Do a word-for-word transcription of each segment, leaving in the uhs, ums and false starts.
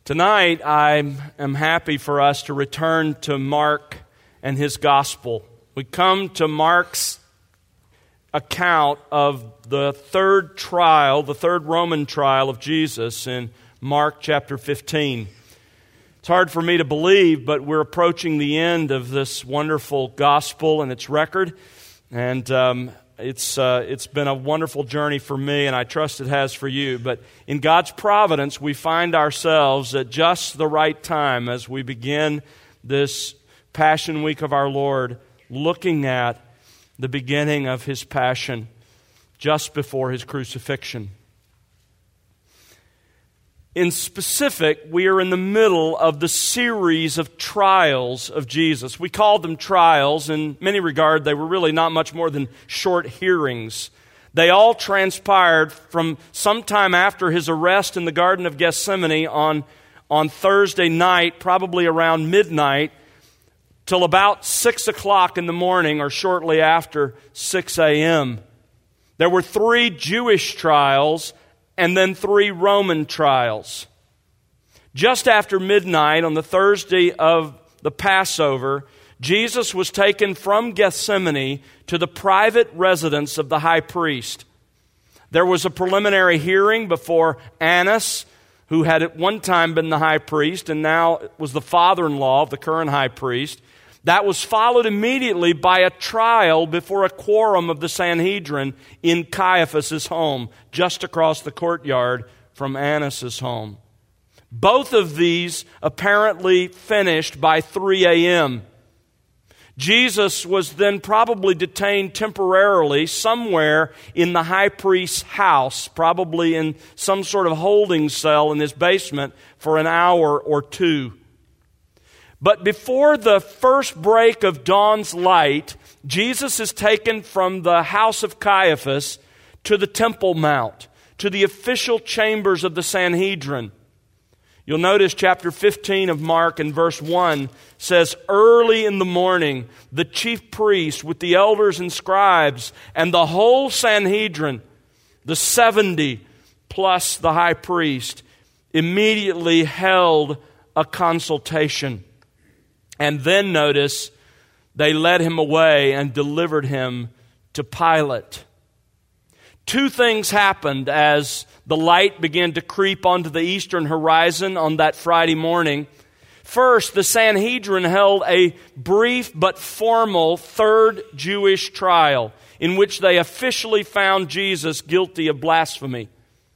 Tonight, I am happy for us to return to Mark and his gospel. We come to Mark's account of the third trial, the third Roman trial of Jesus in Mark chapter fifteen. It's hard for me to believe, but we're approaching the end of this wonderful gospel and its record, and um, It's uh, it's been a wonderful journey for me, and I trust it has for you. But in God's providence, we find ourselves at just the right time as we begin this Passion Week of our Lord, looking at the beginning of His passion just before His crucifixion. In specific, we are in the middle of the series of trials of Jesus. We called them trials. In many regards, they were really not much more than short hearings. They all transpired from sometime after His arrest in the Garden of Gethsemane on, on Thursday night, probably around midnight, till about six o'clock in the morning or shortly after six a.m. There were three Jewish trials and then three Roman trials. Just after midnight on the Thursday of the Passover, Jesus was taken from Gethsemane to the private residence of the high priest. There was a preliminary hearing before Annas, who had at one time been the high priest and now was the father-in-law of the current high priest. That was followed immediately by a trial before a quorum of the Sanhedrin in Caiaphas' home, just across the courtyard from Annas' home. Both of these apparently finished by three a.m. Jesus was then probably detained temporarily somewhere in the high priest's house, probably in some sort of holding cell in his basement for an hour or two. But before the first break of dawn's light, Jesus is taken from the house of Caiaphas to the Temple Mount, to the official chambers of the Sanhedrin. You'll notice chapter fifteen of Mark and verse one says, "Early in the morning, the chief priests with the elders and scribes and the whole Sanhedrin, the seventy plus the high priest, immediately held a consultation." And then notice, they led him away and delivered him to Pilate. Two things happened as the light began to creep onto the eastern horizon on that Friday morning. First, the Sanhedrin held a brief but formal third Jewish trial in which they officially found Jesus guilty of blasphemy.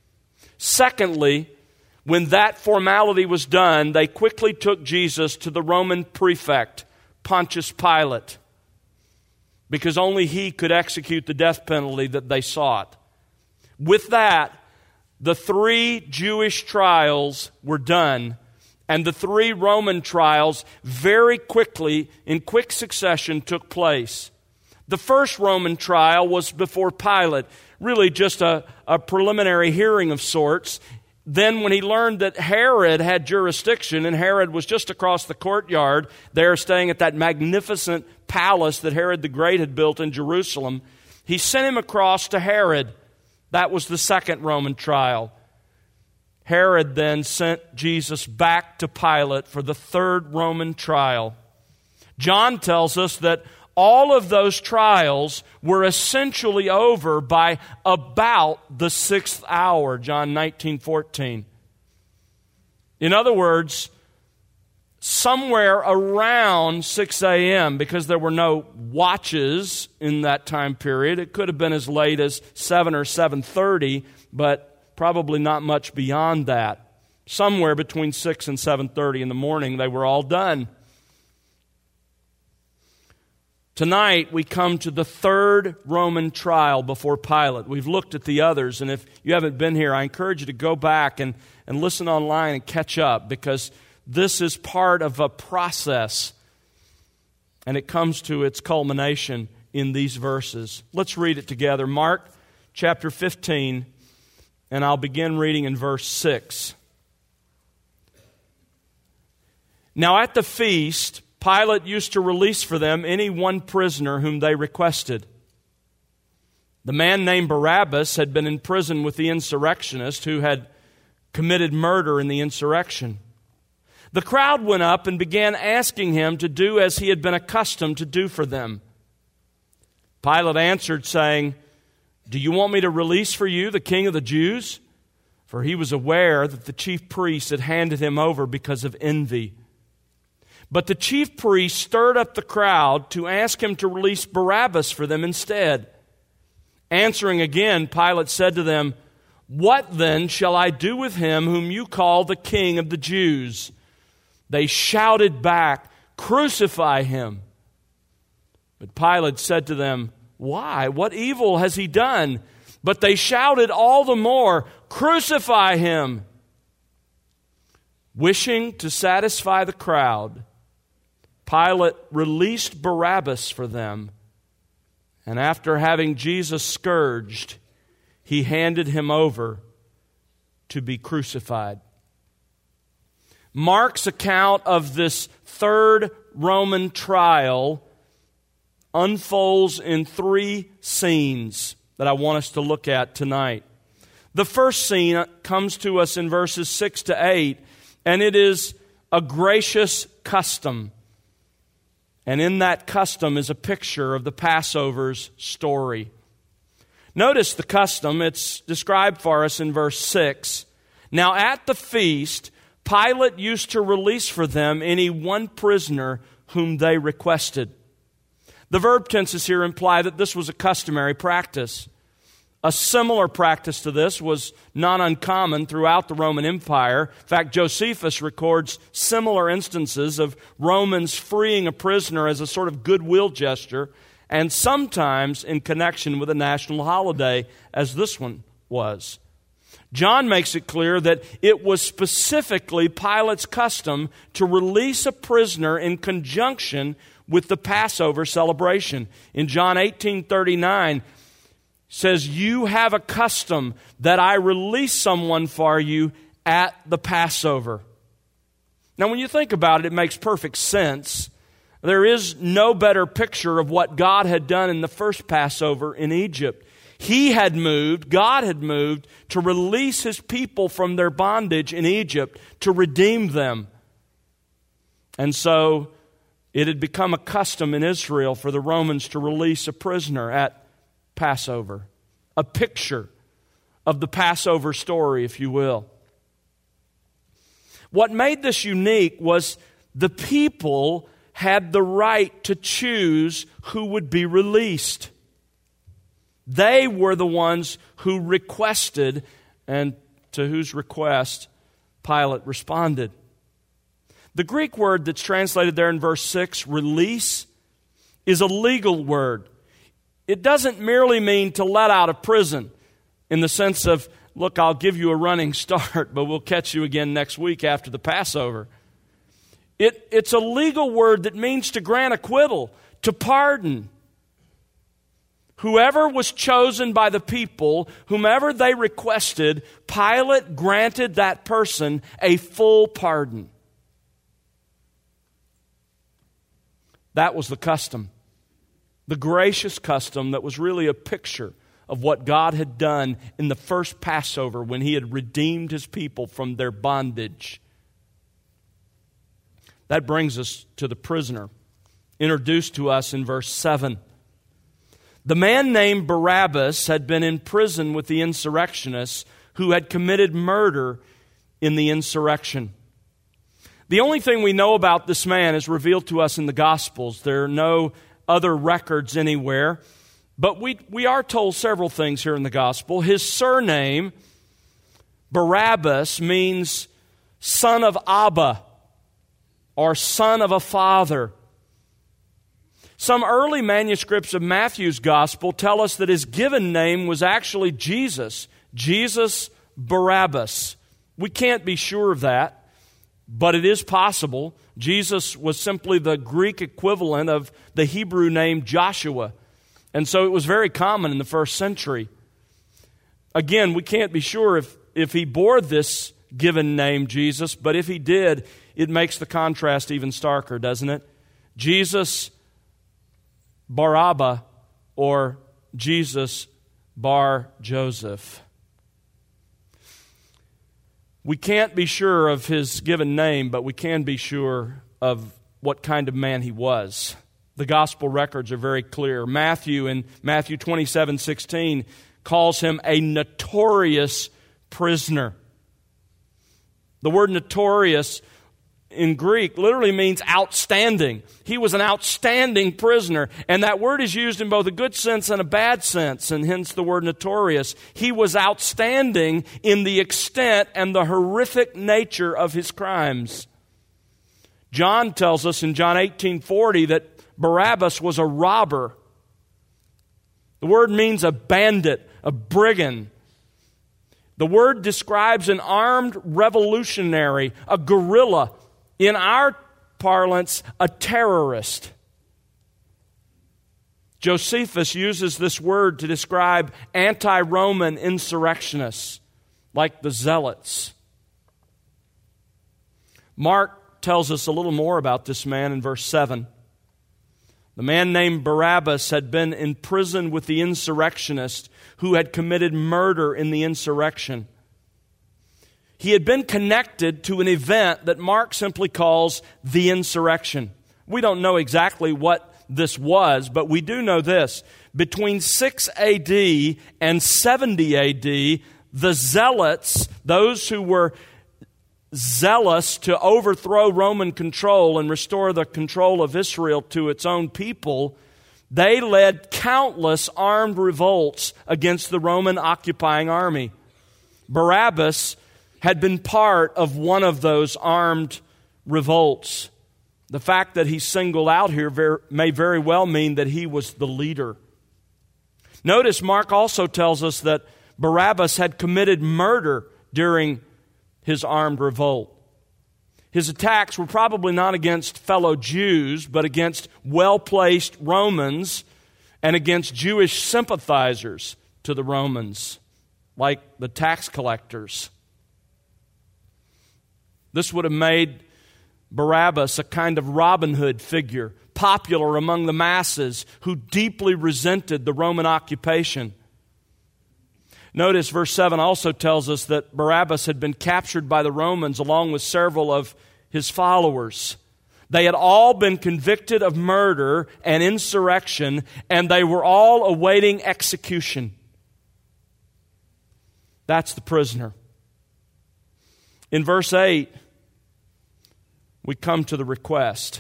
Secondly, when that formality was done, they quickly took Jesus to the Roman prefect, Pontius Pilate, because only he could execute the death penalty that they sought. With that, the three Jewish trials were done, and the three Roman trials very quickly, in quick succession, took place. The first Roman trial was before Pilate, really just a, a preliminary hearing of sorts. Then when he learned that Herod had jurisdiction, and Herod was just across the courtyard there staying at that magnificent palace that Herod the Great had built in Jerusalem, he sent him across to Herod. That was the second Roman trial. Herod then sent Jesus back to Pilate for the third Roman trial. John tells us that all of those trials were essentially over by about the sixth hour, John nineteen fourteen. In other words, somewhere around six a.m., because there were no watches in that time period. It could have been as late as seven or seven thirty, but probably not much beyond that. Somewhere between six and seven thirty in the morning, they were all done. Tonight, we come to the third Roman trial before Pilate. We've looked at the others, and if you haven't been here, I encourage you to go back and, and listen online and catch up, because this is part of a process, and it comes to its culmination in these verses. Let's read it together. Mark chapter fifteen, and I'll begin reading in verse six. "Now at the feast, Pilate used to release for them any one prisoner whom they requested. The man named Barabbas had been in prison with the insurrectionists who had committed murder in the insurrection. The crowd went up and began asking him to do as he had been accustomed to do for them. Pilate answered, saying, "Do you want me to release for you the king of the Jews?" For he was aware that the chief priests had handed him over because of envy. But the chief priests stirred up the crowd to ask him to release Barabbas for them instead. Answering again, Pilate said to them, "What then shall I do with him whom you call the king of the Jews?" They shouted back, "Crucify him." But Pilate said to them, "Why? What evil has he done?" But they shouted all the more, "Crucify him." Wishing to satisfy the crowd, Pilate released Barabbas for them, and after having Jesus scourged, he handed him over to be crucified. Mark's account of this third Roman trial unfolds in three scenes that I want us to look at tonight. The first scene comes to us in verses six to eight, and it is a gracious custom. And in that custom is a picture of the Passover's story. Notice the custom. It's described for us in verse six. Now at the feast, Pilate used to release for them any one prisoner whom they requested. The verb tenses here imply that this was a customary practice. A similar practice to this was not uncommon throughout the Roman Empire. In fact, Josephus records similar instances of Romans freeing a prisoner as a sort of goodwill gesture, and sometimes in connection with a national holiday, as this one was. John makes it clear that it was specifically Pilate's custom to release a prisoner in conjunction with the Passover celebration. In John eighteen thirty-nine, says, "You have a custom that I release someone for you at the Passover." Now, when you think about it, it makes perfect sense. There is no better picture of what God had done in the first Passover in Egypt. He had moved, God had moved, to release His people from their bondage in Egypt, to redeem them. And so it had become a custom in Israel for the Romans to release a prisoner at Passover. A picture of the Passover story, if you will. What made this unique was the people had the right to choose who would be released. They were the ones who requested, and to whose request Pilate responded. The Greek word that's translated there in verse six, release, is a legal word. It doesn't merely mean to let out of prison in the sense of, look, I'll give you a running start, but we'll catch you again next week after the Passover. It, it's a legal word that means to grant acquittal, to pardon. Whoever was chosen by the people, whomever they requested, Pilate granted that person a full pardon. That was the custom. The gracious custom that was really a picture of what God had done in the first Passover when He had redeemed His people from their bondage. That brings us to the prisoner, introduced to us in verse seven. The man named Barabbas had been in prison with the insurrectionists who had committed murder in the insurrection. The only thing we know about this man is revealed to us in the Gospels. There are no other records anywhere. But we, we are told several things here in the Gospel. His surname, Barabbas, means son of Abba, or son of a father. Some early manuscripts of Matthew's Gospel tell us that his given name was actually Jesus, Jesus Barabbas. We can't be sure of that, but it is possible. Jesus was simply the Greek equivalent of the Hebrew name Joshua, and so it was very common in the first century. Again, we can't be sure if, if he bore this given name, Jesus, but if he did, it makes the contrast even starker, doesn't it? Jesus Barabbas, or Jesus Bar Joseph. We can't be sure of his given name, but we can be sure of what kind of man he was. The gospel records are very clear. Matthew, in Matthew twenty-seven sixteen, calls him a notorious prisoner. The word notorious in Greek literally means outstanding. He was an outstanding prisoner, and that word is used in both a good sense and a bad sense, and hence the word notorious. He was outstanding in the extent and the horrific nature of his crimes. John tells us in John eighteen forty that Barabbas was a robber. The word means a bandit, a brigand. The word describes an armed revolutionary, a guerrilla. In our parlance, a terrorist. Josephus uses this word to describe anti-Roman insurrectionists, like the Zealots. Mark tells us a little more about this man in verse seven. The man named Barabbas had been in prison with the insurrectionist who had committed murder in the insurrection. He had been connected to an event that Mark simply calls the insurrection. We don't know exactly what this was, but we do know this. Between six A D and seventy A D, the Zealots, those who were zealous to overthrow Roman control and restore the control of Israel to its own people, they led countless armed revolts against the Roman occupying army. Barabbas had been part of one of those armed revolts. The fact that he's singled out here very, may very well mean that he was the leader. Notice Mark also tells us that Barabbas had committed murder during his armed revolt. His attacks were probably not against fellow Jews, but against well-placed Romans and against Jewish sympathizers to the Romans, like the tax collectors. This would have made Barabbas a kind of Robin Hood figure, popular among the masses who deeply resented the Roman occupation. Notice verse seven also tells us that Barabbas had been captured by the Romans along with several of his followers. They had all been convicted of murder and insurrection, and they were all awaiting execution. That's the prisoner. In verse eight, we come to the request.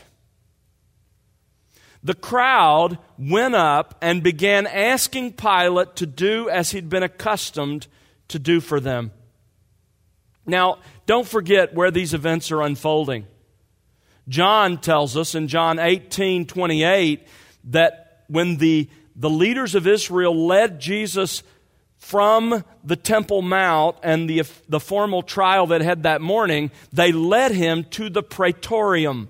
The crowd went up and began asking Pilate to do as he'd been accustomed to do for them. Now, don't forget where these events are unfolding. John tells us in John eighteen twenty-eight that when the, the leaders of Israel led Jesus from the Temple Mount and the, the formal trial that had that morning, they led him to the Praetorium.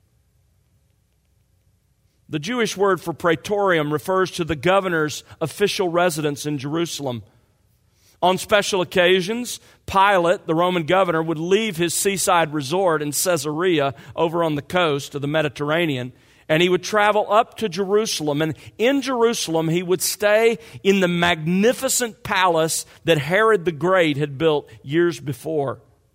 The Jewish word for Praetorium refers to the governor's official residence in Jerusalem. On special occasions, Pilate, the Roman governor, would leave his seaside resort in Caesarea over on the coast of the Mediterranean, and he would travel up to Jerusalem. And in Jerusalem, he would stay in the magnificent palace that Herod the Great had built years before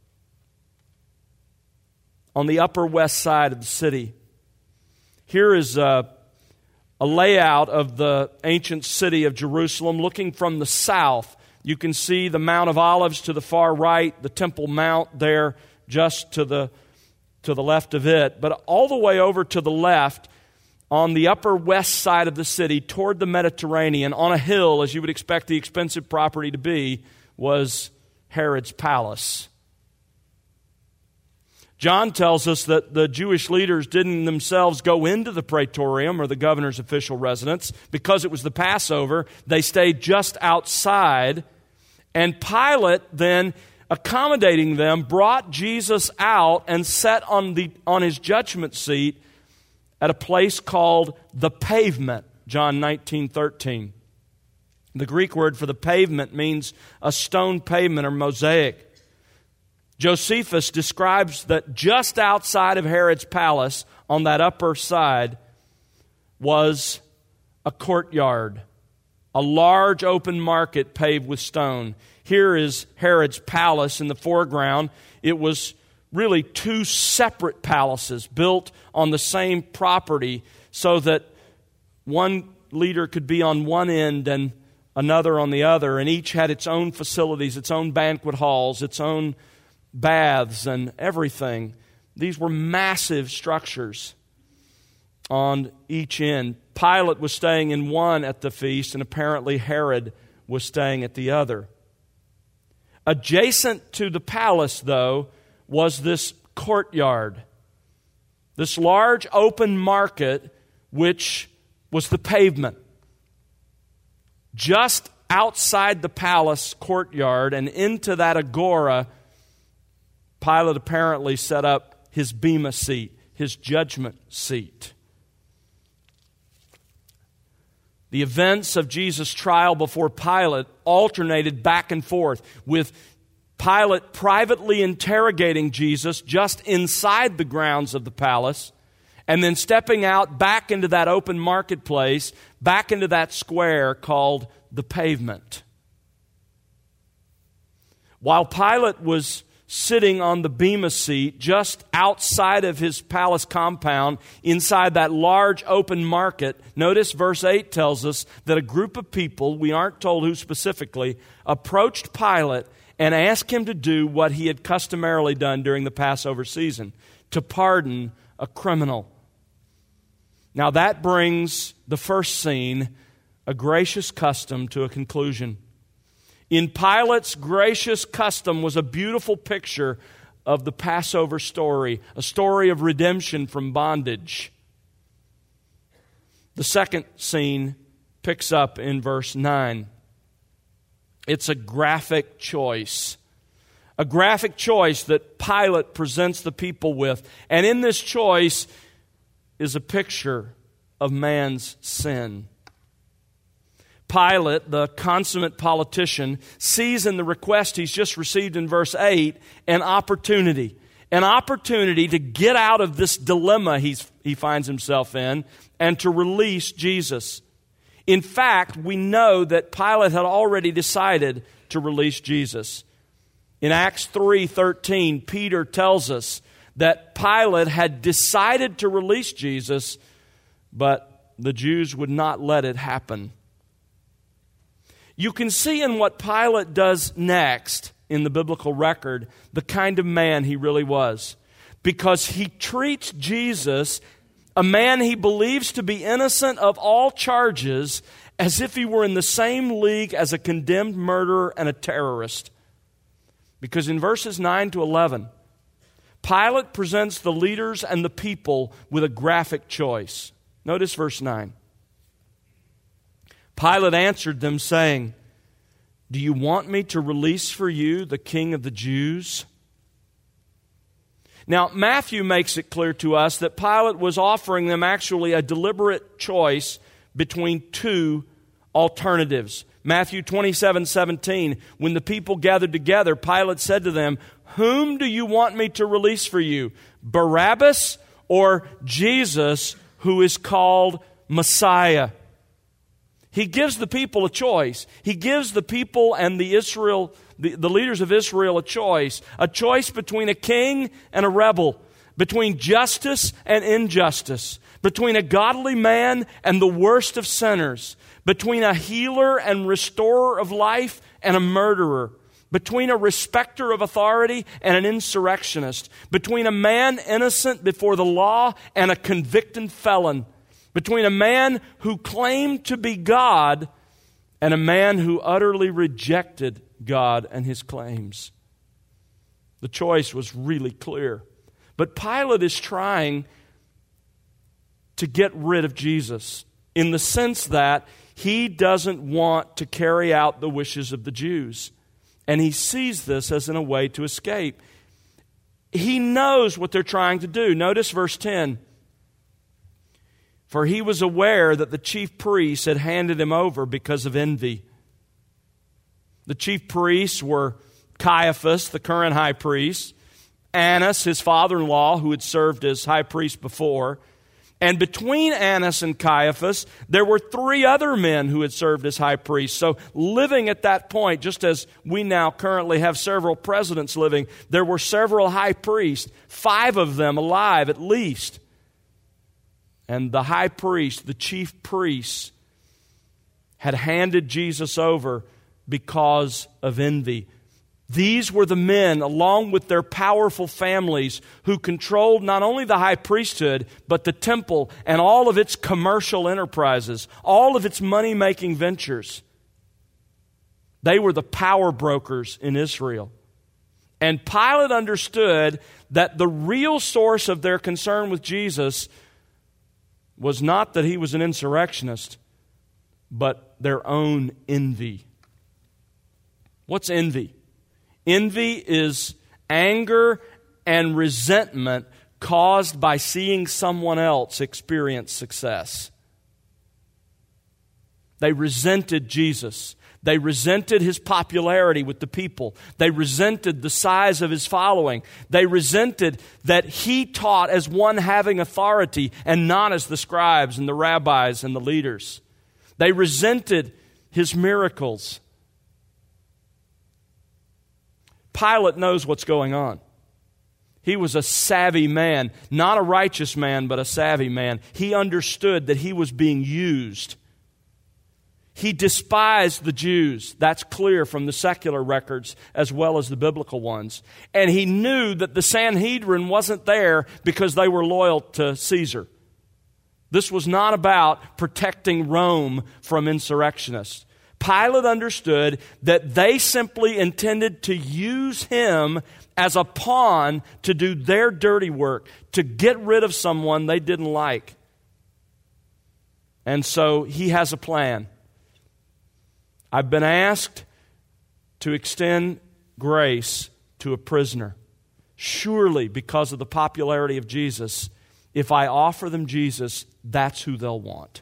on the upper west side of the city. Here is a, a layout of the ancient city of Jerusalem looking from the south. You can see the Mount of Olives to the far right, the Temple Mount there just to the, to the left of it. But all the way over to the left, on the upper west side of the city, toward the Mediterranean, on a hill, as you would expect the expensive property to be, was Herod's palace. John tells us that the Jewish leaders didn't themselves go into the Praetorium, or the governor's official residence, because it was the Passover. They stayed just outside. And Pilate then, accommodating them, brought Jesus out and sat on the on his judgment seat at a place called the Pavement, John nineteen thirteen. The Greek word for the pavement means a stone pavement or mosaic. Josephus describes that just outside of Herod's palace, on that upper side, was a courtyard, a large open market paved with stone. Here is Herod's palace in the foreground. It was really two separate palaces built on the same property so that one leader could be on one end and another on the other, and each had its own facilities, its own banquet halls, its own baths and everything. These were massive structures on each end. Pilate was staying in one at the feast, and apparently Herod was staying at the other. Adjacent to the palace, though, was this courtyard, this large open market, which was the pavement. Just outside the palace courtyard and into that agora, Pilate apparently set up his bema seat, his judgment seat. The events of Jesus' trial before Pilate alternated back and forth, with Pilate privately interrogating Jesus just inside the grounds of the palace, and then stepping out back into that open marketplace, back into that square called the pavement. While Pilate was sitting on the bema seat just outside of his palace compound, inside that large open market, notice verse eight tells us that a group of people, we aren't told who specifically, approached Pilate and asked him to do what he had customarily done during the Passover season, to pardon a criminal. Now that brings the first scene, a gracious custom, to a conclusion. In Pilate's gracious custom was a beautiful picture of the Passover story, a story of redemption from bondage. The second scene picks up in verse nine. It's a graphic choice. A graphic choice that Pilate presents the people with. And in this choice is a picture of man's sin. Pilate, the consummate politician, sees in the request he's just received in verse eight an opportunity. An opportunity to get out of this dilemma he's, he finds himself in and to release Jesus. In fact, we know that Pilate had already decided to release Jesus. In Acts three thirteen, Peter tells us that Pilate had decided to release Jesus, but the Jews would not let it happen. You can see in what Pilate does next in the biblical record the kind of man he really was. Because he treats Jesus, a man he believes to be innocent of all charges, as if he were in the same league as a condemned murderer and a terrorist. Because in verses nine to eleven, Pilate presents the leaders and the people with a graphic choice. Notice verse nine. Pilate answered them, saying, "Do you want me to release for you the King of the Jews?" Now, Matthew makes it clear to us that Pilate was offering them actually a deliberate choice between two alternatives. Matthew twenty-seven seventeen, when the people gathered together, Pilate said to them, "Whom do you want me to release for you, Barabbas or Jesus, who is called Messiah?" He gives the people a choice. He gives the people and the Israel, the, the leaders of Israel a choice. A choice between a king and a rebel, between justice and injustice, between a godly man and the worst of sinners, between a healer and restorer of life and a murderer, between a respecter of authority and an insurrectionist, between a man innocent before the law and a convicted felon, between a man who claimed to be God and a man who utterly rejected God and his claims. The choice was really clear. But Pilate is trying to get rid of Jesus in the sense that he doesn't want to carry out the wishes of the Jews. And he sees this as in a way to escape. He knows what they're trying to do. Notice verse ten. For he was aware that the chief priests had handed him over because of envy. The chief priests were Caiaphas, the current high priest, Annas, his father-in-law, who had served as high priest before, And between Annas and Caiaphas, there were three other men who had served as high priests. So living at that point, just as we now currently have several presidents living, there were several high priests, five of them alive at least. And the high priest, the chief priests, had handed Jesus over because of envy. These were the men, along with their powerful families, who controlled not only the high priesthood, but the temple and all of its commercial enterprises, all of its money-making ventures. They were the power brokers in Israel. And Pilate understood that the real source of their concern with Jesus was not that he was an insurrectionist, but their own envy. What's envy? Envy is anger and resentment caused by seeing someone else experience success. They resented Jesus. They resented his popularity with the people. They resented the size of his following. They resented that he taught as one having authority and not as the scribes and the rabbis and the leaders. They resented his miracles. Pilate knows what's going on. He was a savvy man, not a righteous man, but a savvy man. He understood that he was being used. He despised the Jews. That's clear from the secular records as well as the biblical ones. And he knew that the Sanhedrin wasn't there because they were loyal to Caesar. This was not about protecting Rome from insurrectionists. Pilate understood that they simply intended to use him as a pawn to do their dirty work, to get rid of someone they didn't like. And so he has a plan. I've been asked to extend grace to a prisoner. Surely, because of the popularity of Jesus, if I offer them Jesus, that's who they'll want.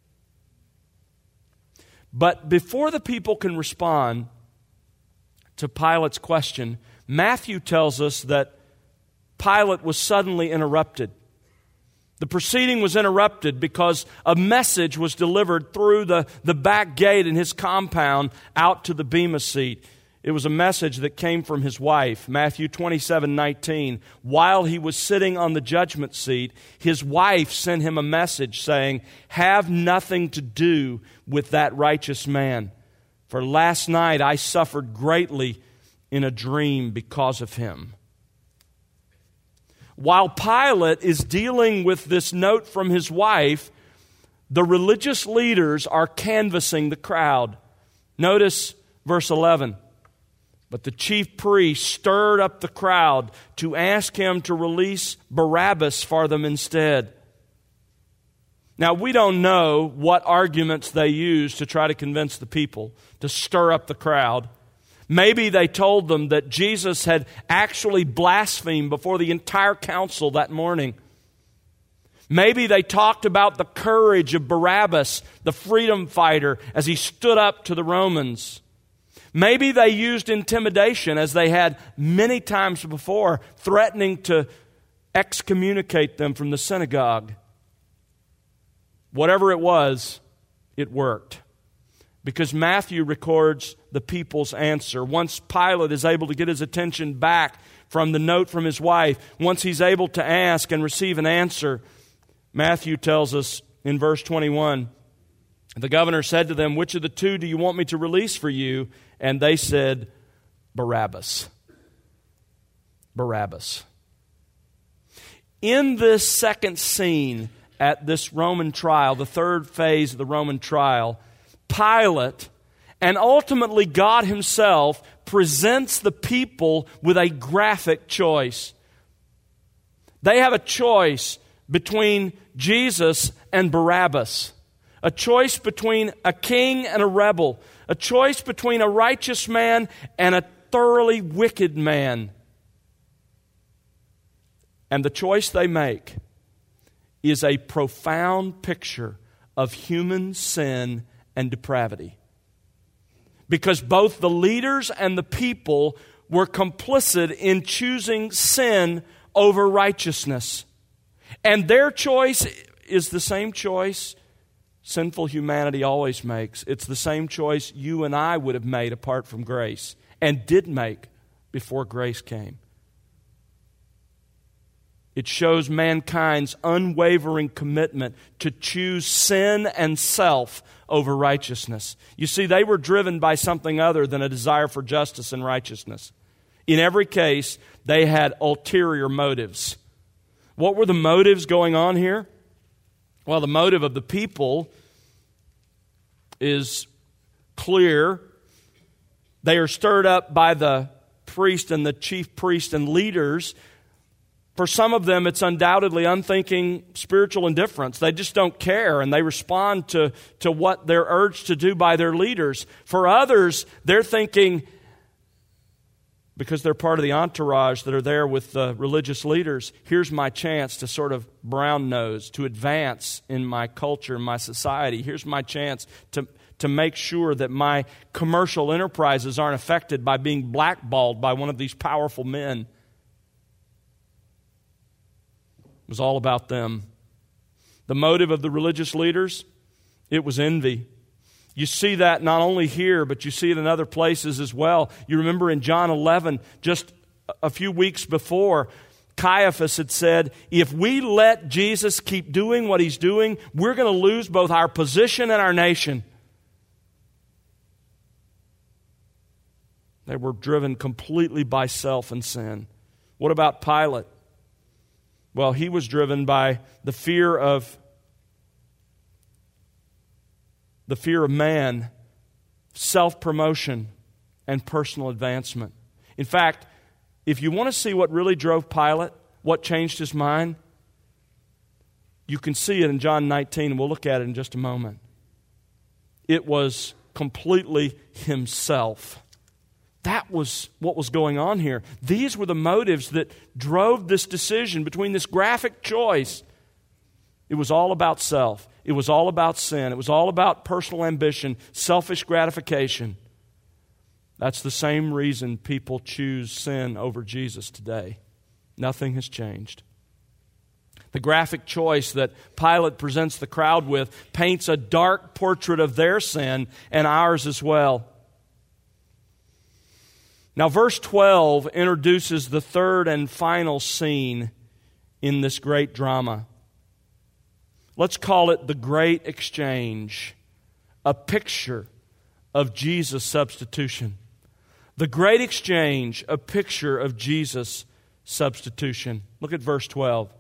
But before the people can respond to Pilate's question, Matthew tells us that Pilate was suddenly interrupted. The proceeding was interrupted because a message was delivered through the, the back gate in his compound out to the Bema seat. It was a message that came from his wife, Matthew twenty-seven nineteen. While he was sitting on the judgment seat, his wife sent him a message saying, "Have nothing to do with that righteous man, for last night I suffered greatly in a dream because of him." While Pilate is dealing with this note from his wife, the religious leaders are canvassing the crowd. Notice verse eleven. But the chief priest stirred up the crowd to ask him to release Barabbas for them instead. Now, we don't know what arguments they used to try to convince the people, to stir up the crowd. Maybe they told them that Jesus had actually blasphemed before the entire council that morning. Maybe they talked about the courage of Barabbas, the freedom fighter, as he stood up to the Romans. Maybe they used intimidation, as they had many times before, threatening to excommunicate them from the synagogue. Whatever it was, it worked. Because Matthew records the people's answer. Once Pilate is able to get his attention back from the note from his wife, once he's able to ask and receive an answer, Matthew tells us in verse twenty-one, the governor said to them, "Which of the two do you want me to release for you?" And they said, "Barabbas." Barabbas. In this second scene at this Roman trial, the third phase of the Roman trial, Pilate and ultimately God himself presents the people with a graphic choice. They have a choice between Jesus and Barabbas. A choice between a king and a rebel. A choice between a righteous man and a thoroughly wicked man. And the choice they make is a profound picture of human sin and depravity. Because both the leaders and the people were complicit in choosing sin over righteousness. And their choice is the same choice sinful humanity always makes. It's the same choice you and I would have made apart from grace, and did make before grace came. It shows mankind's unwavering commitment to choose sin and self over righteousness. You see, they were driven by something other than a desire for justice and righteousness. In every case, they had ulterior motives. What were the motives going on here? Well, the motive of the people is clear. They are stirred up by the priest and the chief priest and leaders. For some of them, it's undoubtedly unthinking spiritual indifference. They just don't care, and they respond to, to what they're urged to do by their leaders. For others, they're thinking, because they're part of the entourage that are there with the religious leaders, here's my chance to sort of brown nose, to advance in my culture, in my society. Here's my chance to, to make sure that my commercial enterprises aren't affected by being blackballed by one of these powerful men. It was all about them. The motive of the religious leaders, it was envy. You see that not only here, but you see it in other places as well. You remember in John eleven, just a few weeks before, Caiaphas had said, if we let Jesus keep doing what he's doing, we're going to lose both our position and our nation. They were driven completely by self and sin. What about Pilate? Well, he was driven by the fear of the fear of man, self-promotion, and personal advancement. In fact, if you want to see what really drove Pilate, what changed his mind, you can see it in John nineteen, and we'll look at it in just a moment. It was completely himself. That was what was going on here. These were the motives that drove this decision between this graphic choice. It was all about self. It was all about sin. It was all about personal ambition, selfish gratification. That's the same reason people choose sin over Jesus today. Nothing has changed. The graphic choice that Pilate presents the crowd with paints a dark portrait of their sin and ours as well. Now, verse twelve introduces the third and final scene in this great drama. Let's call it the Great Exchange, a picture of Jesus' substitution. The Great Exchange, a picture of Jesus' substitution. Look at verse twelve.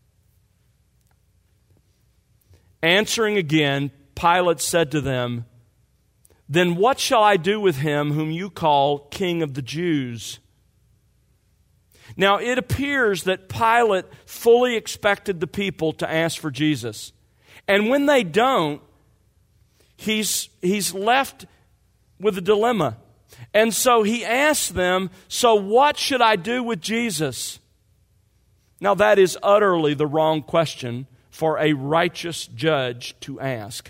Answering again, Pilate said to them, then what shall I do with him whom you call King of the Jews? Now, it appears that Pilate fully expected the people to ask for Jesus. And when they don't, he's, he's left with a dilemma. And so he asks them, so what should I do with Jesus? Now, that is utterly the wrong question for a righteous judge to ask.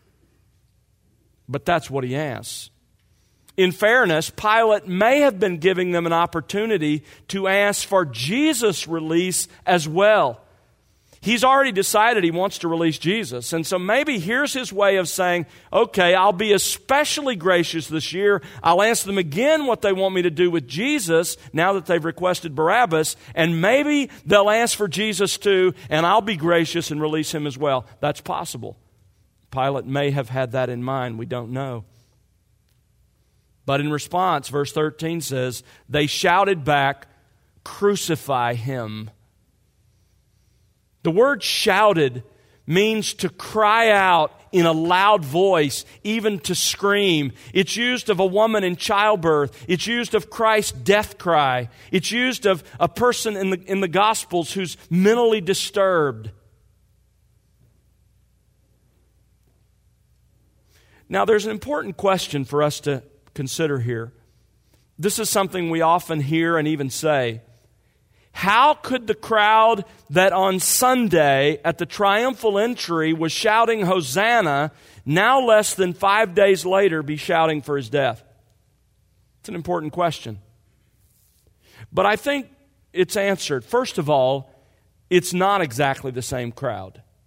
But that's what he asks. In fairness, Pilate may have been giving them an opportunity to ask for Jesus' release as well. He's already decided he wants to release Jesus. And so maybe here's his way of saying, okay, I'll be especially gracious this year. I'll ask them again what they want me to do with Jesus now that they've requested Barabbas. And maybe they'll ask for Jesus too, and I'll be gracious and release him as well. That's possible. Pilate may have had that in mind. We don't know. But in response, verse thirteen says, they shouted back, crucify him. The word shouted means to cry out in a loud voice, even to scream. It's used of a woman in childbirth. It's used of Christ's death cry. It's used of a person in the, in the Gospels who's mentally disturbed. Now, there's an important question for us to consider here. This is something we often hear and even say. How could the crowd that on Sunday at the triumphal entry was shouting Hosanna, now less than five days later be shouting for his death? It's an important question. But I think it's answered. First of all, it's not exactly the same crowd.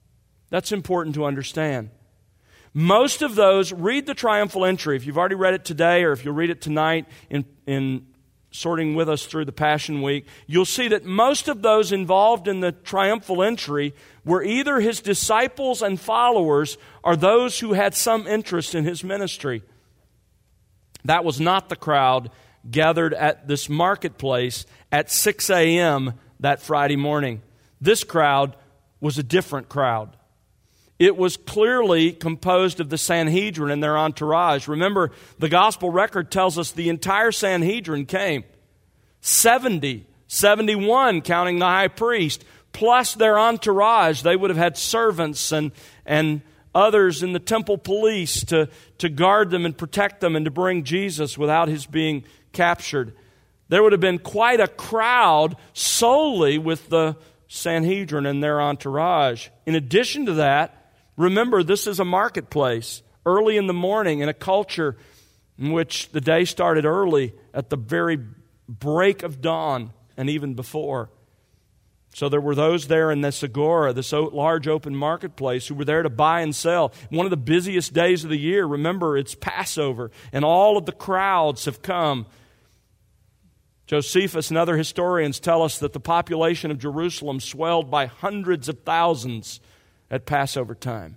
That's important to understand. Most of those, read the triumphal entry. If you've already read it today or if you'll read it tonight in, in sorting with us through the Passion Week, you'll see that most of those involved in the triumphal entry were either his disciples and followers or those who had some interest in his ministry. That was not the crowd gathered at this marketplace at six a.m. that Friday morning. This crowd was a different crowd. It was clearly composed of the Sanhedrin and their entourage. Remember, the gospel record tells us the entire Sanhedrin came. seventy, seventy-one counting the high priest, plus their entourage. They would have had servants and, and others in the temple police to, to guard them and protect them and to bring Jesus without his being captured. There would have been quite a crowd solely with the Sanhedrin and their entourage. In addition to that, remember, this is a marketplace early in the morning in a culture in which the day started early at the very break of dawn and even before. So there were those there in this agora, this large open marketplace, who were there to buy and sell. One of the busiest days of the year. Remember, it's Passover, and all of the crowds have come. Josephus and other historians tell us that the population of Jerusalem swelled by hundreds of thousands at Passover time.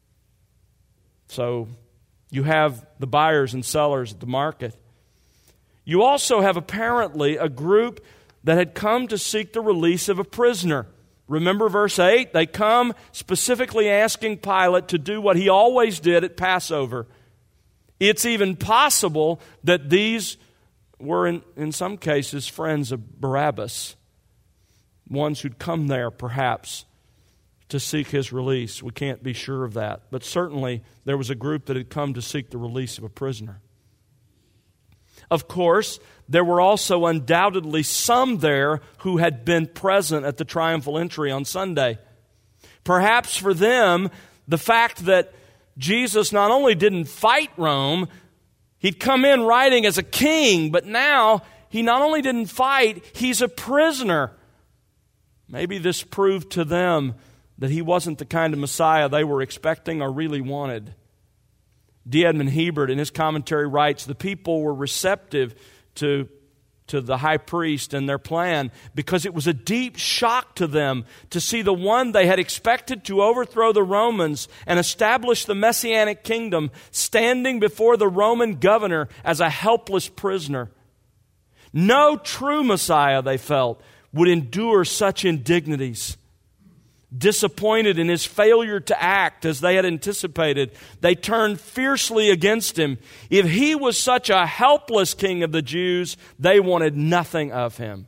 So you have the buyers and sellers at the market. You also have apparently a group that had come to seek the release of a prisoner. Remember verse eight? They come specifically asking Pilate to do what he always did at Passover. It's even possible that these were in, in some cases friends of Barabbas, ones who'd come there perhaps to seek his release. We can't be sure of that. But certainly there was a group that had come to seek the release of a prisoner. Of course, there were also undoubtedly some there who had been present at the triumphal entry on Sunday. Perhaps for them, the fact that Jesus not only didn't fight Rome, he'd come in riding as a king, but now he not only didn't fight, he's a prisoner. Maybe this proved to them that he wasn't the kind of Messiah they were expecting or really wanted. D. Edmund Hebert in his commentary writes, the people were receptive to, to the high priest and their plan because it was a deep shock to them to see the one they had expected to overthrow the Romans and establish the Messianic kingdom standing before the Roman governor as a helpless prisoner. No true Messiah, they felt, would endure such indignities. Disappointed in his failure to act as they had anticipated, they turned fiercely against him. If he was such a helpless king of the Jews, they wanted nothing of him.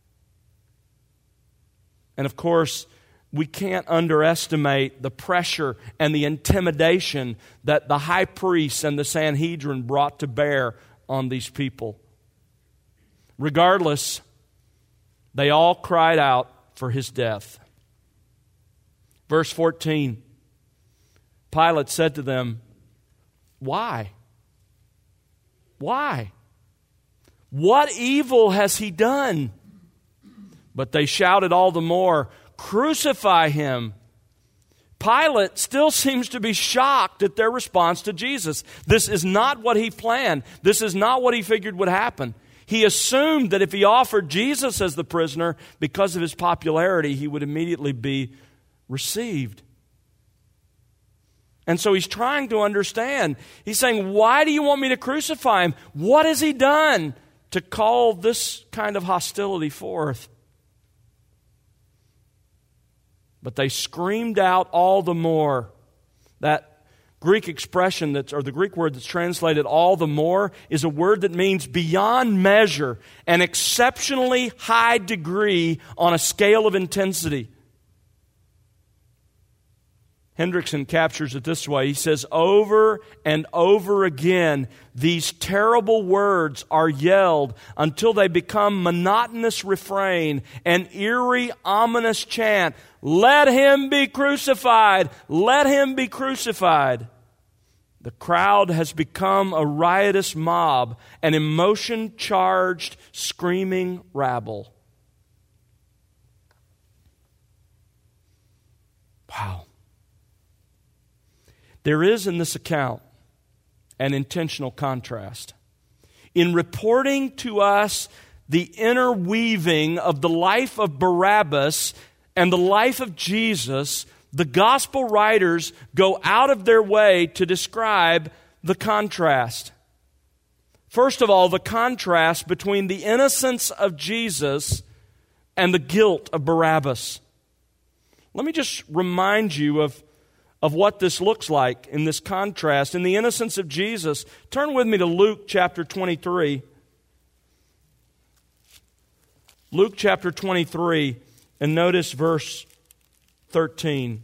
And of course, we can't underestimate the pressure and the intimidation that the high priests and the Sanhedrin brought to bear on these people. Regardless, they all cried out for his death. Verse fourteen, Pilate said to them, why? Why? What evil has he done? But they shouted all the more, crucify him. Pilate still seems to be shocked at their response to Jesus. This is not what he planned. This is not what he figured would happen. He assumed that if he offered Jesus as the prisoner, because of his popularity, he would immediately be received. And so he's trying to understand. He's saying, why do you want me to crucify him? What has he done to call this kind of hostility forth? But they screamed out all the more. That Greek expression, that's, or the Greek word that's translated all the more, is a word that means beyond measure, an exceptionally high degree on a scale of intensity. Hendrickson captures it this way. He says, over and over again, these terrible words are yelled until they become monotonous refrain, an eerie, ominous chant. Let him be crucified! Let him be crucified! The crowd has become a riotous mob, an emotion-charged, screaming rabble. Wow. There is in this account an intentional contrast. In reporting to us the interweaving of the life of Barabbas and the life of Jesus, the gospel writers go out of their way to describe the contrast. First of all, the contrast between the innocence of Jesus and the guilt of Barabbas. Let me just remind you of, of what this looks like in this contrast. In the innocence of Jesus, turn with me to Luke chapter twenty-three. Luke chapter twenty-three, and notice verse thirteen.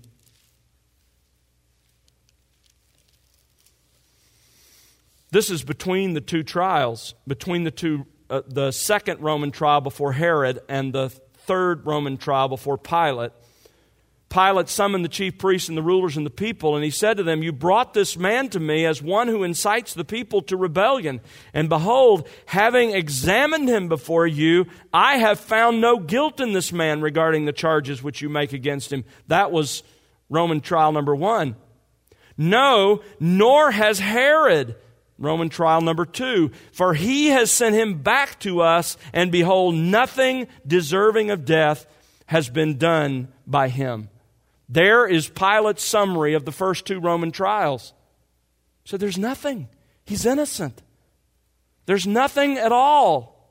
This is between the two trials, between the two, uh, the second Roman trial before Herod and the third Roman trial before Pilate. Pilate summoned the chief priests and the rulers and the people, and he said to them, "You brought this man to me as one who incites the people to rebellion. And behold, having examined him before you, I have found no guilt in this man regarding the charges which you make against him." That was Roman trial number one. "No, nor has Herod," Roman trial number two, "for he has sent him back to us, and behold, nothing deserving of death has been done by him." There is Pilate's summary of the first two Roman trials. So there's nothing. He's innocent. There's nothing at all.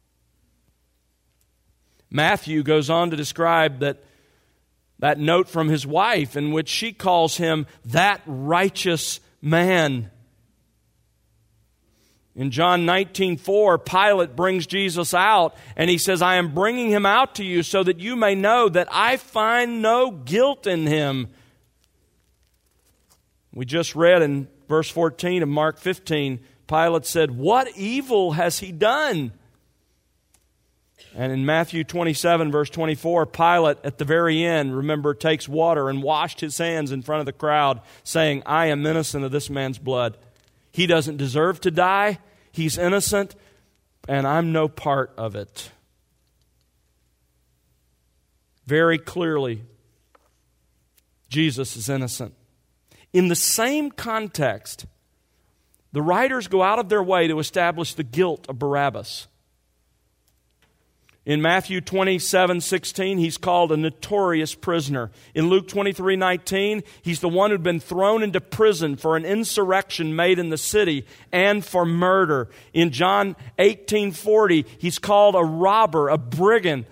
Matthew goes on to describe that, that note from his wife in which she calls him that righteous man. In John nineteen four, Pilate brings Jesus out and he says, "I am bringing him out to you so that you may know that I find no guilt in him." We just read in verse fourteen of Mark fifteen, Pilate said, "What evil has he done?" And in Matthew twenty-seven, verse twenty-four, Pilate at the very end, remember, takes water and washed his hands in front of the crowd, saying, "I am innocent of this man's blood. He doesn't deserve to die. He's innocent, and I'm no part of it." Very clearly, Jesus is innocent. In the same context, the writers go out of their way to establish the guilt of Barabbas. In Matthew twenty-seven sixteen, he's called a notorious prisoner. In Luke twenty-three nineteen, he's the one who'd been thrown into prison for an insurrection made in the city and for murder. In John eighteen forty, he's called a robber, a brigand.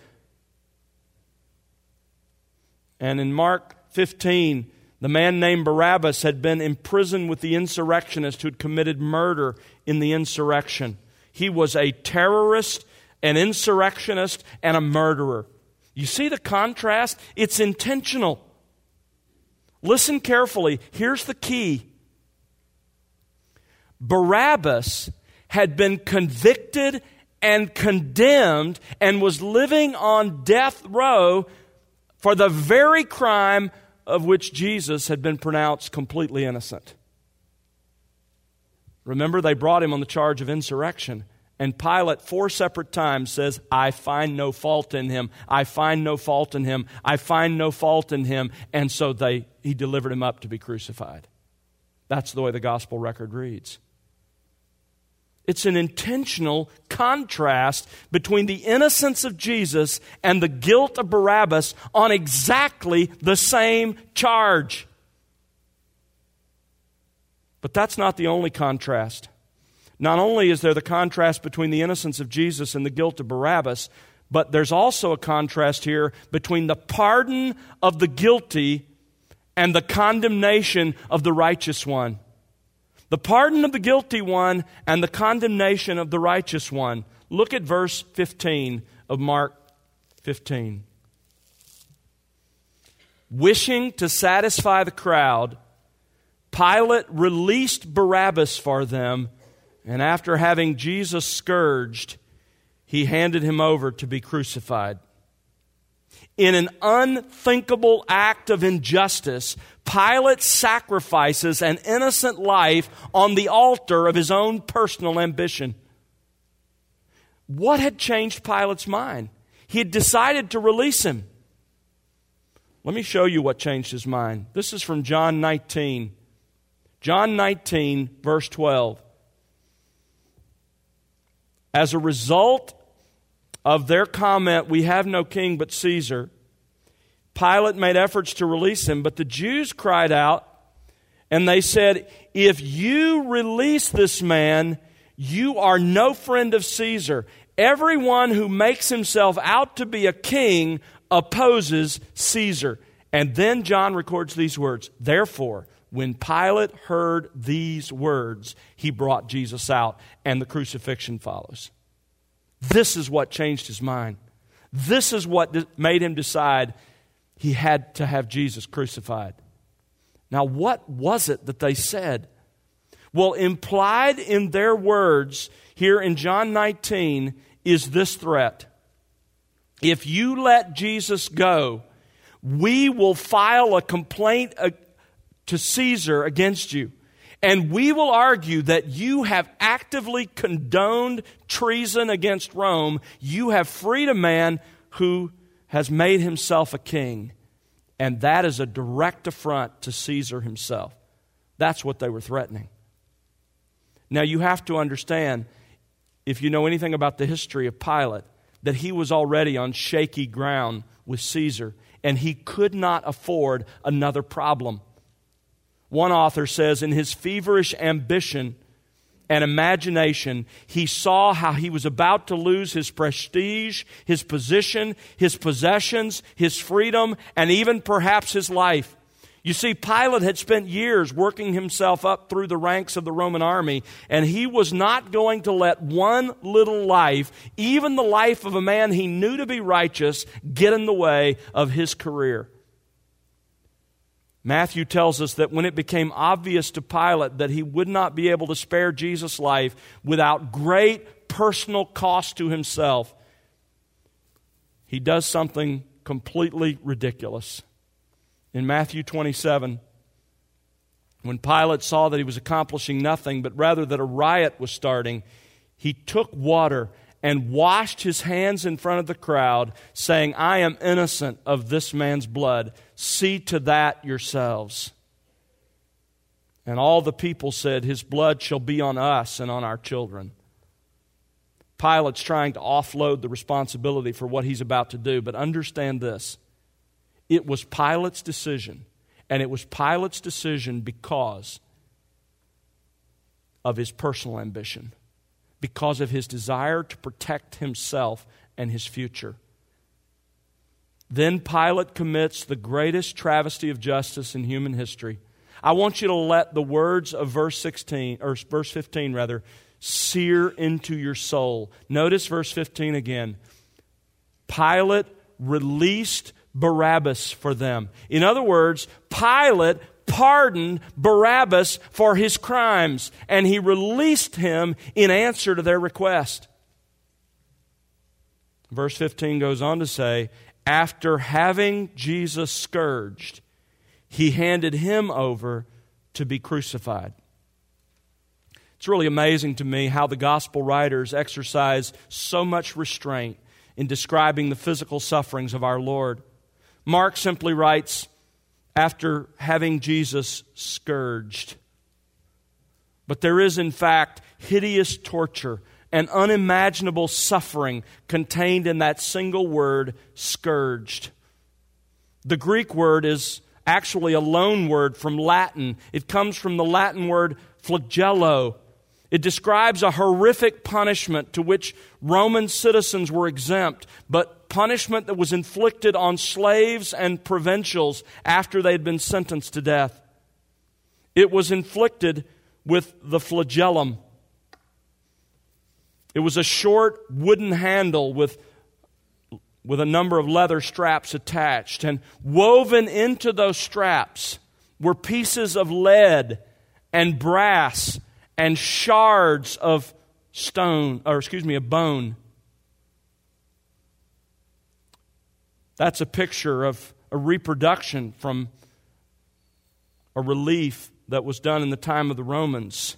And in Mark fifteen, the man named Barabbas had been imprisoned with the insurrectionist who'd committed murder in the insurrection. He was a terrorist, an insurrectionist, and a murderer. You see the contrast? It's intentional. Listen carefully. Here's the key. Barabbas had been convicted and condemned and was living on death row for the very crime of which Jesus had been pronounced completely innocent. Remember, they brought him on the charge of insurrection. And Pilate, four separate times, says, "I find no fault in him. I find no fault in him. I find no fault in him." And so they he delivered him up to be crucified. That's the way the gospel record reads. It's an intentional contrast between the innocence of Jesus and the guilt of Barabbas on exactly the same charge. But that's not the only contrast. Not only is there the contrast between the innocence of Jesus and the guilt of Barabbas, but there's also a contrast here between the pardon of the guilty and the condemnation of the righteous one. The pardon of the guilty one and the condemnation of the righteous one. Look at verse fifteen of Mark fifteen. Wishing to satisfy the crowd, Pilate released Barabbas for them, and after having Jesus scourged, he handed him over to be crucified. In an unthinkable act of injustice, Pilate sacrifices an innocent life on the altar of his own personal ambition. What had changed Pilate's mind? He had decided to release him. Let me show you what changed his mind. This is from John nineteen. John nineteen, verse twelve. As a result of their comment, "We have no king but Caesar," Pilate made efforts to release him, but the Jews cried out, and they said, "If you release this man, you are no friend of Caesar. Everyone who makes himself out to be a king opposes Caesar." And then John records these words, "Therefore, when Pilate heard these words, he brought Jesus out," and the crucifixion follows. This is what changed his mind. This is what made him decide he had to have Jesus crucified. Now, what was it that they said? Well, implied in their words here in John nineteen is this threat. If you let Jesus go, we will file a complaint to Caesar against you. And we will argue that you have actively condoned treason against Rome. You have freed a man who has made himself a king. And that is a direct affront to Caesar himself. That's what they were threatening. Now you have to understand, if you know anything about the history of Pilate, that he was already on shaky ground with Caesar, and he could not afford another problem. One author says, in his feverish ambition and imagination, he saw how he was about to lose his prestige, his position, his possessions, his freedom, and even perhaps his life. You see, Pilate had spent years working himself up through the ranks of the Roman army, and he was not going to let one little life, even the life of a man he knew to be righteous, get in the way of his career. Matthew tells us that when it became obvious to Pilate that he would not be able to spare Jesus' life without great personal cost to himself, he does something completely ridiculous. In Matthew twenty-seven, when Pilate saw that he was accomplishing nothing, but rather that a riot was starting, he took water and washed his hands in front of the crowd, saying, "I am innocent of this man's blood. See to that yourselves." And all the people said, "His blood shall be on us and on our children." Pilate's trying to offload the responsibility for what he's about to do, but understand this. It was Pilate's decision, and it was Pilate's decision because of his personal ambition, because of his desire to protect himself and his future. Then Pilate commits the greatest travesty of justice in human history. I want you to let the words of verse sixteen, or verse fifteen rather, sear into your soul. Notice verse fifteen again. Pilate released Barabbas for them. In other words, Pilate pardoned Barabbas for his crimes, and he released him in answer to their request. Verse fifteen goes on to say, after having Jesus scourged, he handed him over to be crucified. It's really amazing to me how the gospel writers exercise so much restraint in describing the physical sufferings of our Lord. Mark simply writes, after having Jesus scourged. But there is, in fact, hideous torture and unimaginable suffering contained in that single word, scourged. The Greek word is actually a loan word from Latin. It comes from the Latin word flagello. It describes a horrific punishment to which Roman citizens were exempt, but punishment that was inflicted on slaves and provincials after they had been sentenced to death. It was inflicted with the flagellum. It was a short wooden handle with, with a number of leather straps attached, and woven into those straps were pieces of lead and brass and shards of stone, or excuse me, of bone. That's a picture of a reproduction from a relief that was done in the time of the Romans.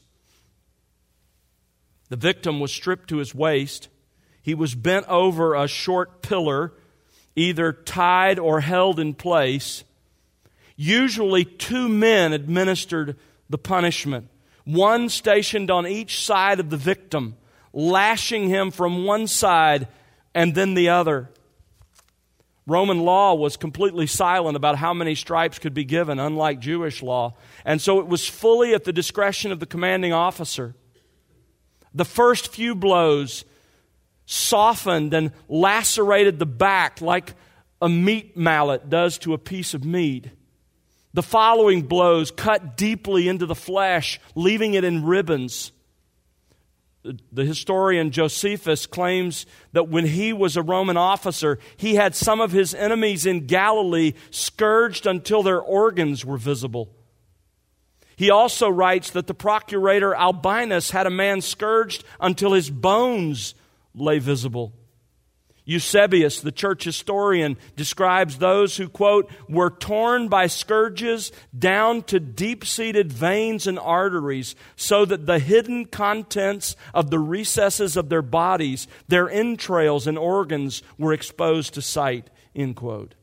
The victim was stripped to his waist. He was bent over a short pillar, either tied or held in place. Usually two men administered the punishment. One stationed on each side of the victim, lashing him from one side and then the other. Roman law was completely silent about how many stripes could be given, unlike Jewish law. And so it was fully at the discretion of the commanding officer. The first few blows softened and lacerated the back like a meat mallet does to a piece of meat. The following blows cut deeply into the flesh, leaving it in ribbons. The historian Josephus claims that when he was a Roman officer, he had some of his enemies in Galilee scourged until their organs were visible. He also writes that the procurator Albinus had a man scourged until his bones lay visible. Eusebius, the church historian, describes those who, quote, were torn by scourges down to deep-seated veins and arteries, so that the hidden contents of the recesses of their bodies, their entrails and organs, were exposed to sight, end quote.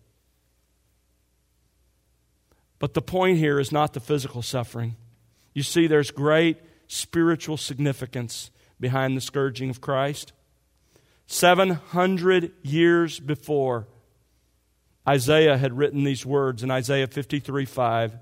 But the point here is not the physical suffering. You see, there's great spiritual significance behind the scourging of Christ. Seven hundred years before, Isaiah had written these words in Isaiah fifty-three five.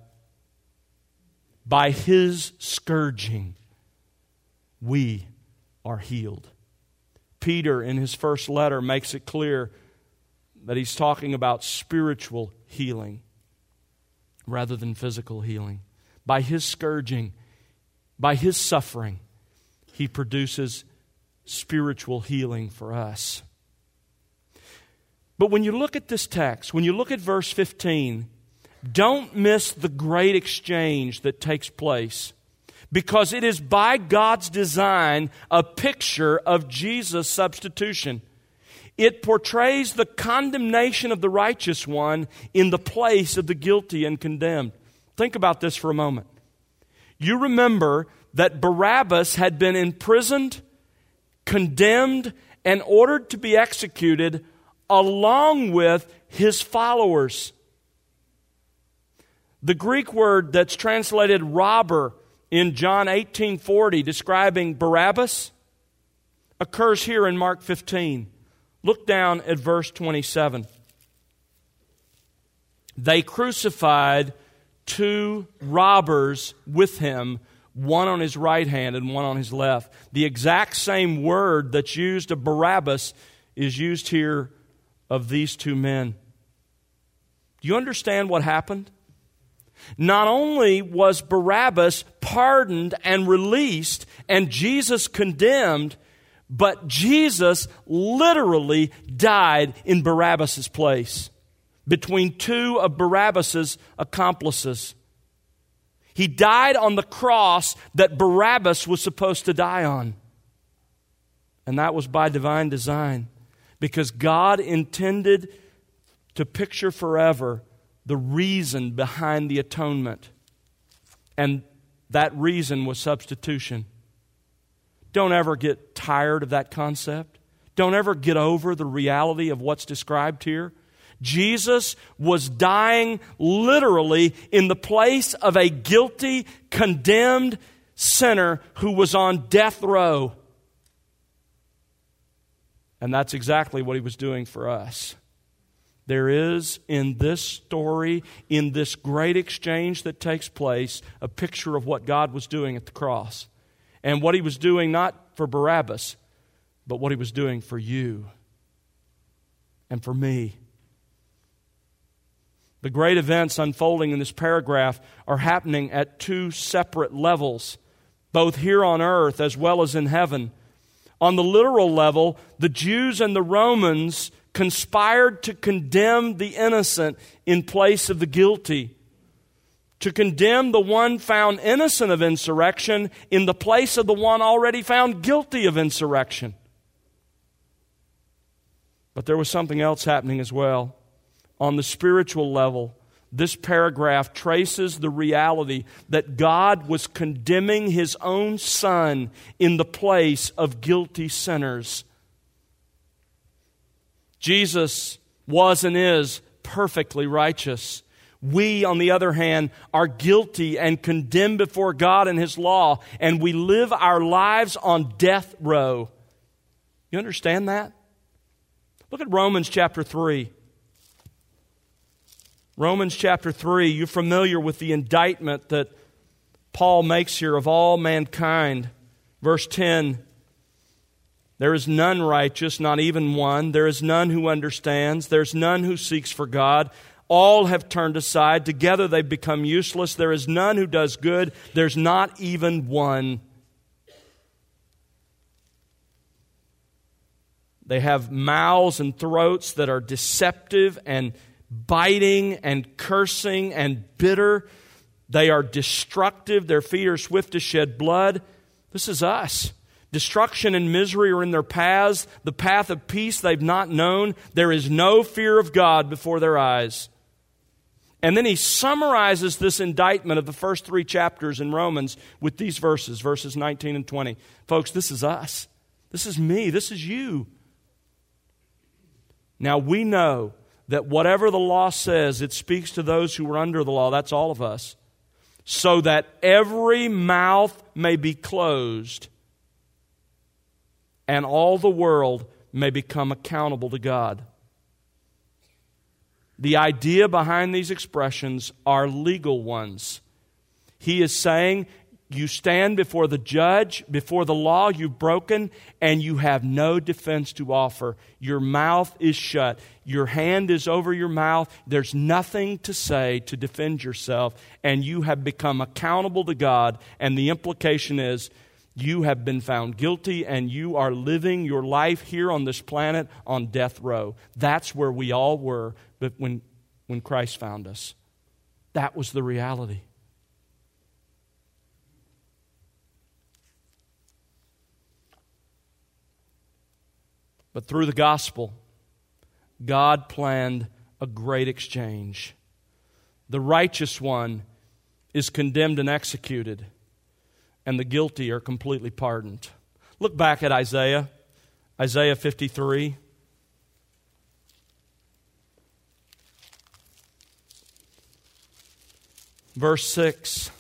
By His scourging, we are healed. Peter, in his first letter, makes it clear that he's talking about spiritual healing rather than physical healing. By His scourging, by His suffering, He produces spiritual healing for us. But when you look at this text, when you look at verse fifteen, don't miss the great exchange that takes place, because it is by God's design a picture of Jesus' substitution. It portrays the condemnation of the righteous one in the place of the guilty and condemned. Think about this for a moment. You remember that Barabbas had been imprisoned, condemned, and ordered to be executed along with his followers. The Greek word that's translated robber in John eighteen forty, describing Barabbas, occurs here in Mark fifteen. Look down at verse twenty-seven. They crucified two robbers with him, one on his right hand and one on his left. The exact same word that's used of Barabbas is used here of these two men. Do you understand what happened? Not only was Barabbas pardoned and released and Jesus condemned, but Jesus literally died in Barabbas' place between two of Barabbas' accomplices. He died on the cross that Barabbas was supposed to die on. And that was by divine design, because God intended to picture forever the reason behind the atonement. And that reason was substitution. Don't ever get tired of that concept. Don't ever get over the reality of what's described here. Jesus was dying literally in the place of a guilty, condemned sinner who was on death row. And that's exactly what He was doing for us. There is in this story, in this great exchange that takes place, a picture of what God was doing at the cross. And what He was doing not for Barabbas, but what He was doing for you and for me. The great events unfolding in this paragraph are happening at two separate levels, both here on earth as well as in heaven. On the literal level, the Jews and the Romans conspired to condemn the innocent in place of the guilty, to condemn the one found innocent of insurrection in the place of the one already found guilty of insurrection. But there was something else happening as well. On the spiritual level, this paragraph traces the reality that God was condemning His own Son in the place of guilty sinners. Jesus was and is perfectly righteous. We, on the other hand, are guilty and condemned before God and His law, and we live our lives on death row. You understand that? Look at Romans chapter three. Romans chapter three, you're familiar with the indictment that Paul makes here of all mankind. Verse ten, there is none righteous, not even one. There is none who understands. There's none who seeks for God. All have turned aside. Together they've become useless. There is none who does good. There's not even one. They have mouths and throats that are deceptive and biting and cursing and bitter. They are destructive. Their feet are swift to shed blood. This is us. Destruction and misery are in their paths. The path of peace they've not known. There is no fear of God before their eyes. And then he summarizes this indictment of the first three chapters in Romans with these verses, verses nineteen and twenty. Folks, this is us. This is me. This is you. Now we know that whatever the law says, it speaks to those who are under the law. That's all of us. So that every mouth may be closed and all the world may become accountable to God. The idea behind these expressions are legal ones. He is saying, you stand before the judge, before the law you've broken, and you have no defense to offer. Your mouth is shut. Your hand is over your mouth. There's nothing to say to defend yourself, and you have become accountable to God, and the implication is you have been found guilty, and you are living your life here on this planet on death row. That's where we all were but when, when Christ found us. That was the reality. But through the gospel, God planned a great exchange. The righteous one is condemned and executed, and the guilty are completely pardoned. Look back at Isaiah, Isaiah fifty-three. Verse six.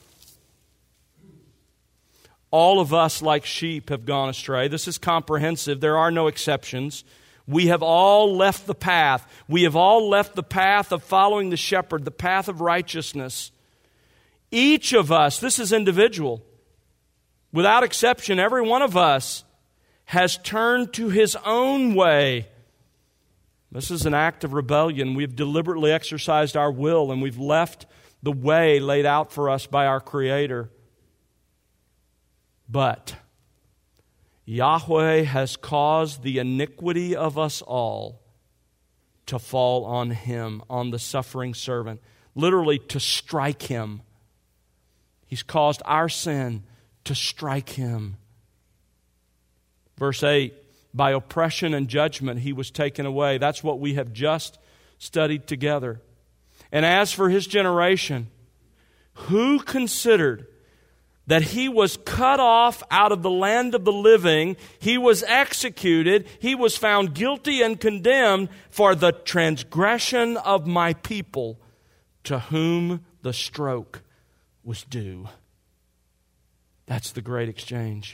All of us, like sheep, have gone astray. This is comprehensive. There are no exceptions. We have all left the path. We have all left the path of following the shepherd, the path of righteousness. Each of us, this is individual, without exception, every one of us has turned to his own way. This is an act of rebellion. We've deliberately exercised our will, and we've left the way laid out for us by our Creator. But Yahweh has caused the iniquity of us all to fall on Him, on the suffering servant, literally to strike Him. He's caused our sin to strike Him. Verse eight, by oppression and judgment He was taken away. That's what we have just studied together. And as for His generation, who considered that He was cut off out of the land of the living, He was executed, He was found guilty and condemned for the transgression of my people, to whom the stroke was due. That's the great exchange.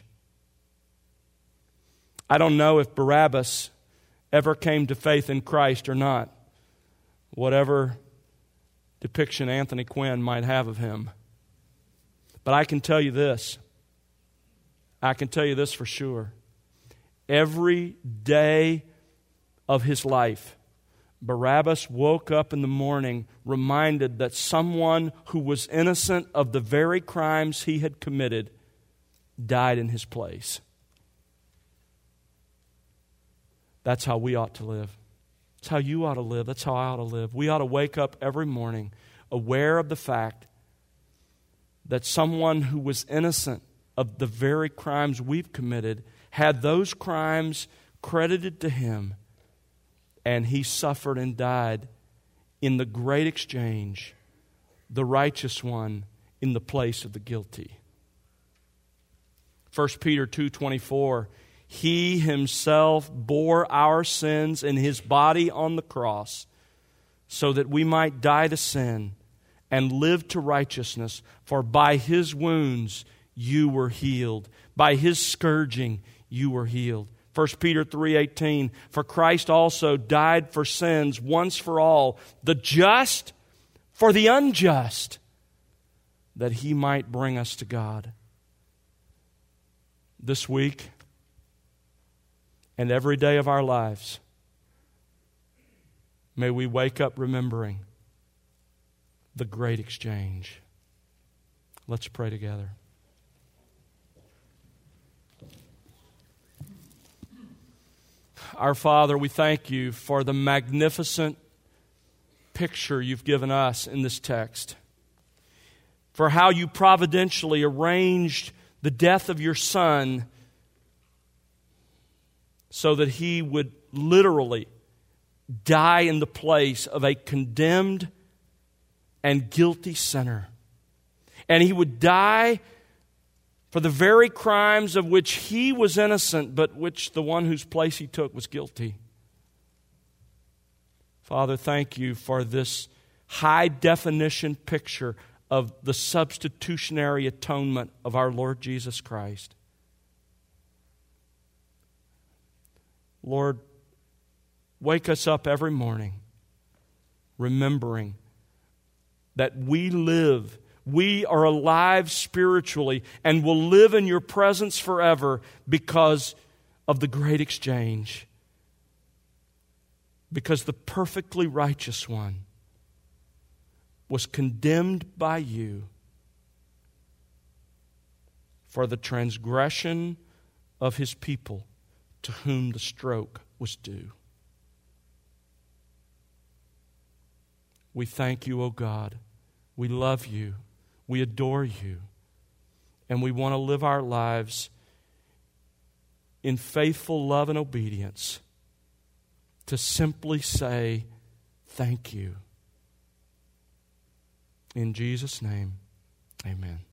I don't know if Barabbas ever came to faith in Christ or not, whatever depiction Anthony Quinn might have of him. But I can tell you this. I can tell you this for sure. Every day of his life, Barabbas woke up in the morning reminded that someone who was innocent of the very crimes he had committed died in his place. That's how we ought to live. That's how you ought to live. That's how I ought to live. We ought to wake up every morning aware of the fact that someone who was innocent of the very crimes we've committed had those crimes credited to him, and he suffered and died in the great exchange, the righteous one in the place of the guilty. First Peter two twenty-four, He Himself bore our sins in His body on the cross so that we might die to sin and lived to righteousness, for by His wounds you were healed. By His scourging you were healed. First Peter three eighteen, for Christ also died for sins once for all, the just for the unjust, that He might bring us to God. This week and every day of our lives, may we wake up remembering the great exchange. Let's pray together. Our Father, we thank You for the magnificent picture You've given us in this text, for how You providentially arranged the death of Your Son so that He would literally die in the place of a condemned and guilty sinner. And He would die for the very crimes of which He was innocent, but which the one whose place He took was guilty. Father, thank You for this high-definition picture of the substitutionary atonement of our Lord Jesus Christ. Lord, wake us up every morning remembering that we live, we are alive spiritually, and will live in Your presence forever because of the great exchange. Because the perfectly righteous one was condemned by You for the transgression of His people to whom the stroke was due. We thank You, O God. We love You. We adore You. And we want to live our lives in faithful love and obedience to simply say, thank You. In Jesus' name, amen.